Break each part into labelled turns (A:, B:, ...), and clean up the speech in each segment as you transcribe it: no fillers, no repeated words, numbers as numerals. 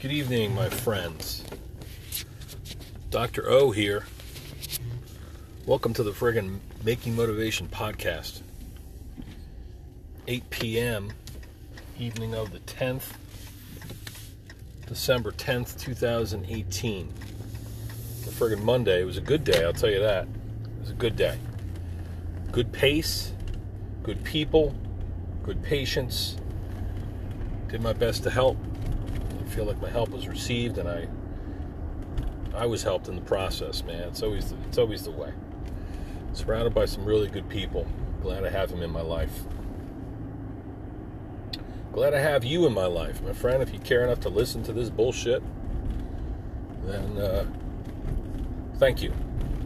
A: Good evening, my friends. Dr. O here. Welcome to the friggin' Making Motivation podcast. 8 p.m. evening of the 10th, December 10th, 2018. The friggin' Monday. It was a good day, I'll tell you that. It was a good day. Good pace, good people, good patience. Did my best to help. I feel like my help was received, and I was helped in the process, man. It's always the way. Surrounded by some really good people. Glad I have them in my life. Glad I have you in my life, my friend. If you care enough to listen to this bullshit, then thank you.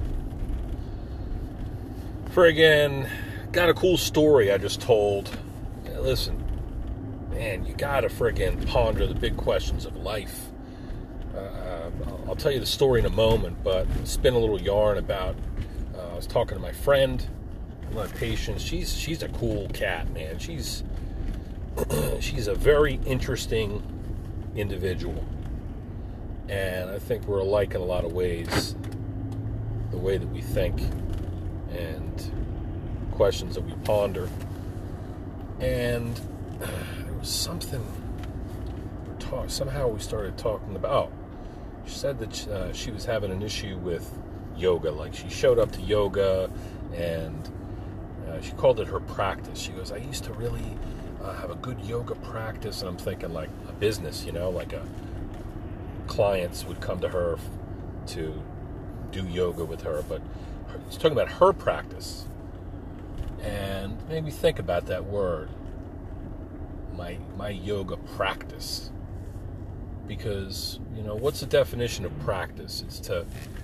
A: Friggin' got a cool story I just told. Listen, man, you gotta friggin' ponder the big questions of life. I'll tell you the story in a moment, but spin a little yarn about, I was talking to my friend, my patient. She's a cool cat, man. She's a very interesting individual. And I think we're alike in a lot of ways. The way that we think and questions that we ponder. And there was something, somehow we started talking about, she said that she was having an issue with yoga. Like, she showed up to yoga and she called it her practice. She goes, I used to really have a good yoga practice. And I'm thinking like a business, like clients would come to her to do yoga with her. But she's talking about her practice. And made me think about that word, my yoga practice. Because, what's the definition of practice? It's to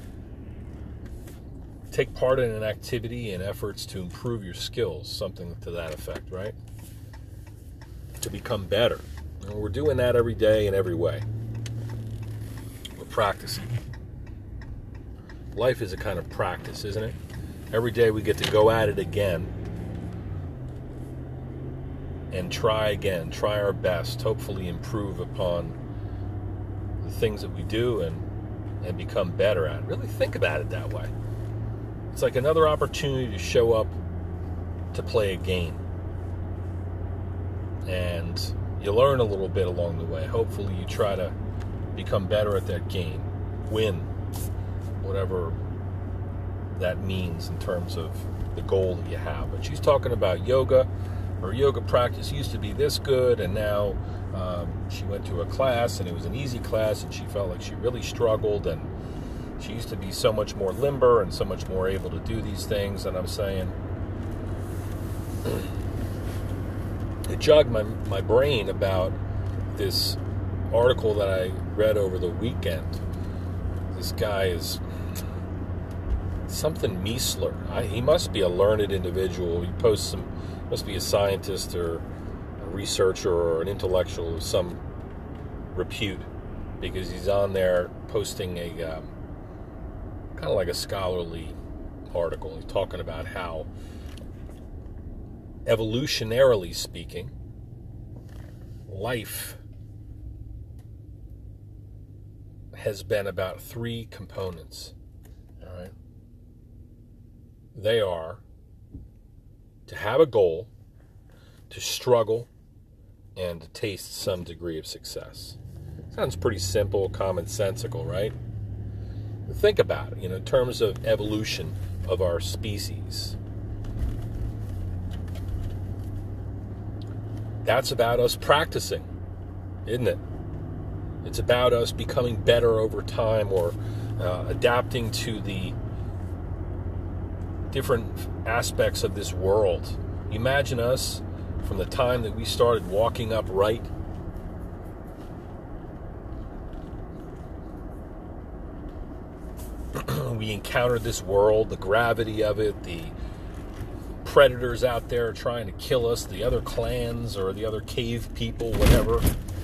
A: take part in an activity and efforts to improve your skills, something to that effect, right? To become better. And we're doing that every day in every way. We're practicing. Life is a kind of practice, isn't it? Every day we get to go at it again and try again, try our best, hopefully improve upon the things that we do and become better at it. Really think about it that way. It's like another opportunity to show up to play a game. And you learn a little bit along the way. Hopefully you try to become better at that game. Win. Whatever that means in terms of the goal that you have. But she's talking about yoga. Her yoga practice used to be this good, and now she went to a class, and it was an easy class, and she felt like she really struggled, and she used to be so much more limber and so much more able to do these things. And I'm saying, it jogged my brain about this article that I read over the weekend. This guy is something Miesler. He must be a learned individual. He posts must be a scientist or a researcher or an intellectual of some repute, because he's on there posting a kind of like a scholarly article. He's talking about how, evolutionarily speaking, life has been about three components. All right? They are to have a goal, to struggle, and to taste some degree of success. Sounds pretty simple, commonsensical, right? Think about it, in terms of evolution of our species. That's about us practicing, isn't it? It's about us becoming better over time, or adapting to the different aspects of this world. Imagine us from the time that we started walking upright. We encountered this world, the gravity of it, the predators out there trying to kill us, the other clans or the other cave people, whatever,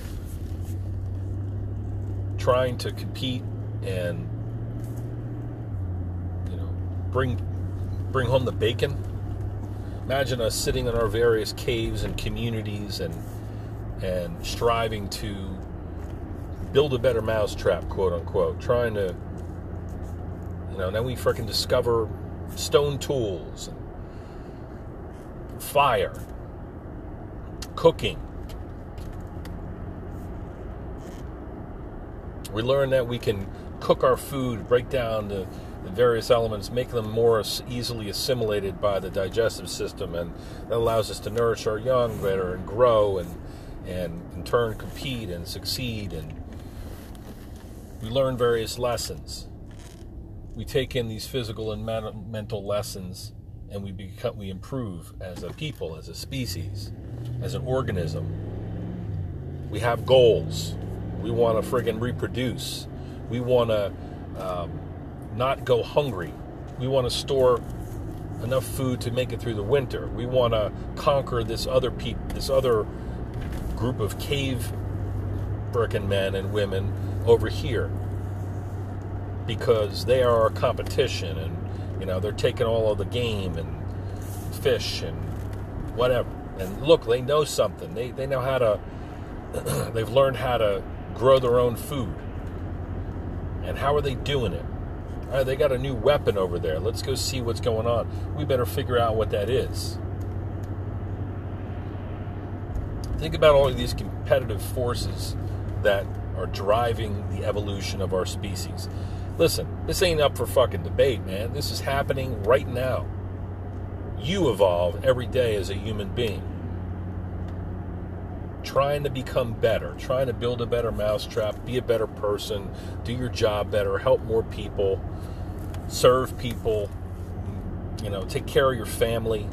A: trying to compete and bring home the bacon. Imagine us sitting in our various caves and communities and striving to build a better mousetrap, quote unquote, trying to, now we freaking discover stone tools, and fire, cooking. We learn that we can cook our food, break down the various elements, make them more easily assimilated by the digestive system, and that allows us to nourish our young better and grow and in turn compete and succeed. And we learn various lessons. We take in these physical and mental lessons, and we improve as a people, as a species, as an organism. We have goals. We want to friggin' reproduce. We want to not go hungry. We want to store enough food to make it through the winter. We want to conquer this other group of cave frickin' men and women over here, because they are our competition, and they're taking all of the game and fish and whatever. And look, they know something. They know how to. They've learned how to grow their own food. And how are they doing it? All right, they got a new weapon over there. Let's go see what's going on. We better figure out what that is. Think about all of these competitive forces that are driving the evolution of our species. Listen, this ain't up for fucking debate, man. This is happening right now. You evolve every day as a human being, trying to become better, trying to build a better mousetrap, be a better person, do your job better, help more people, serve people, take care of your family,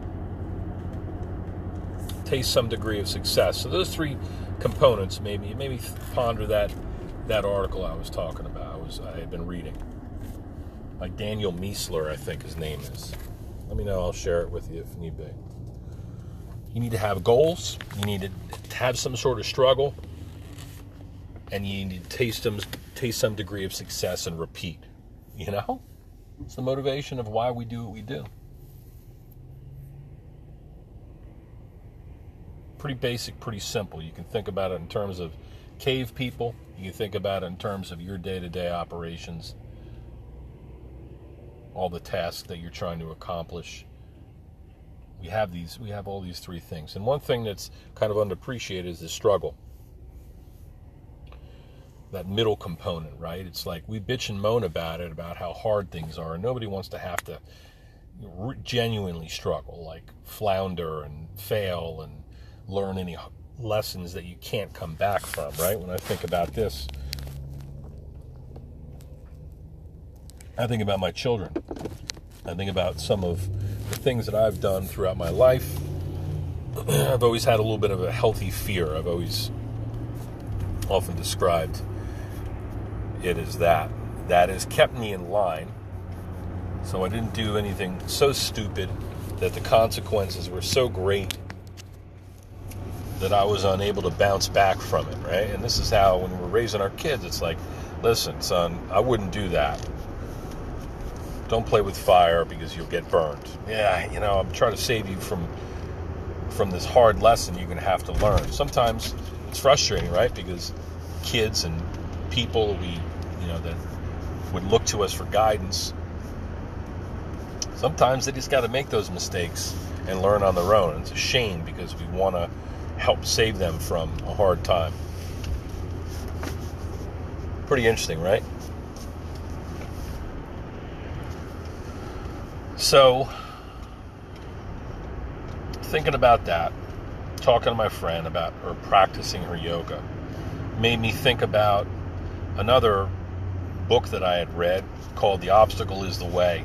A: taste some degree of success. So those three components, maybe ponder that article I was talking about. I had been reading, like Daniel Miessler, I think his name is. Let me know. I'll share it with you if need be. You need to have goals. You need to have some sort of struggle, and you need to taste some degree of success and repeat. It's the motivation of why we do what we do. Pretty basic, pretty simple. You can think about it in terms of cave people. You can think about it in terms of your day-to-day operations, all the tasks that you're trying to accomplish. We have all these three things. And one thing that's kind of underappreciated is the struggle. That middle component, right? It's like we bitch and moan about how hard things are, and nobody wants to have to genuinely struggle, like flounder and fail and learn any lessons that you can't come back from, right? When I think about this, I think about my children. I think about some of the things that I've done throughout my life. I've always had a little bit of a healthy fear. I've always often described it as that has kept me in line, so I didn't do anything so stupid that the consequences were so great that I was unable to bounce back from it, right? And this is how, when we're raising our kids, it's like, listen, son, I wouldn't do that. Don't play with fire because you'll get burned. Yeah, I'm trying to save you from this hard lesson you're going to have to learn. Sometimes it's frustrating, right? Because kids and people that would look to us for guidance, sometimes they just got to make those mistakes and learn on their own. It's a shame because we want to help save them from a hard time. Pretty interesting, right? So, thinking about that, talking to my friend about her practicing her yoga, made me think about another book that I had read called The Obstacle is the Way.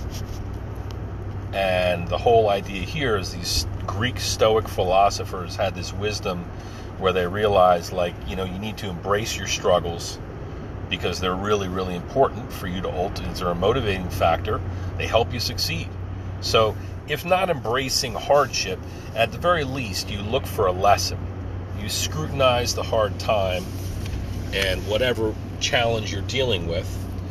A: And the whole idea here is these Greek Stoic philosophers had this wisdom where they realized, you need to embrace your struggles because they're really, really important for you to ultimately, they're a motivating factor. They help you succeed. So if not embracing hardship, at the very least, you look for a lesson. You scrutinize the hard time and whatever challenge you're dealing with.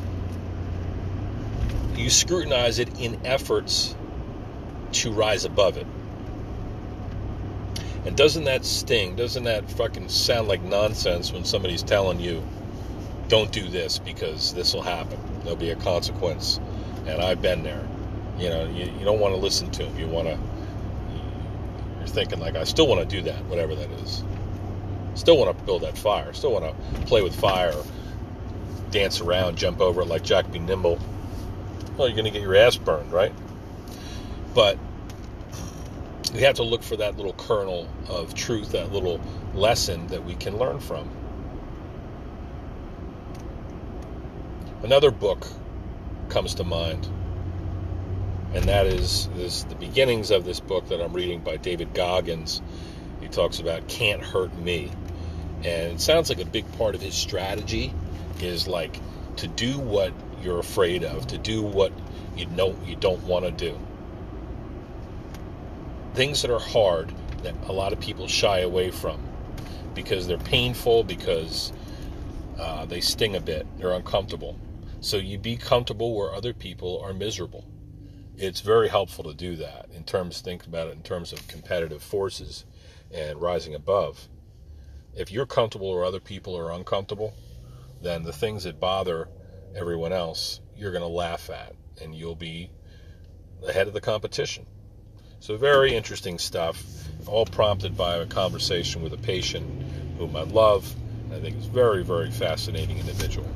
A: You scrutinize it in efforts to rise above it. And doesn't that sting? Doesn't that fucking sound like nonsense when somebody's telling you, don't do this because this will happen. There'll be a consequence. And I've been there. You know, you don't want to listen to them. You're thinking like, I still want to do that, whatever that is. Still want to build that fire. Still want to play with fire, dance around, jump over it like Jack Be Nimble. Well, you're going to get your ass burned, right? But we have to look for that little kernel of truth, that little lesson that we can learn from. Another book comes to mind, and that is the beginnings of this book that I'm reading by David Goggins. He talks about can't hurt me. And it sounds like a big part of his strategy is like to do what you're afraid of, to do what you know you don't want to do. Things that are hard that a lot of people shy away from because they're painful, because they sting a bit, they're uncomfortable. So you be comfortable where other people are miserable. It's very helpful to do that think about it in terms of competitive forces and rising above. If you're comfortable where other people are uncomfortable, then the things that bother everyone else, you're going to laugh at, and you'll be ahead of the competition. So very interesting stuff, all prompted by a conversation with a patient whom I love. I think is very, very fascinating individual.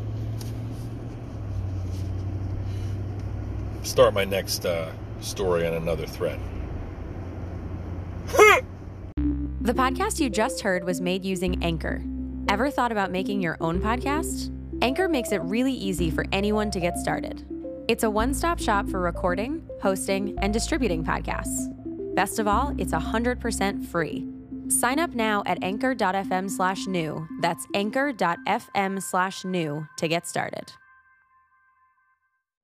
A: Start my next story on another thread.
B: The podcast you just heard was made using Anchor. Ever thought about making your own podcast? Anchor makes it really easy for anyone to get started. It's a one-stop shop for recording, hosting, and distributing podcasts. Best of all, it's 100% free. Sign up now at anchor.fm/new. That's anchor.fm/new to get started.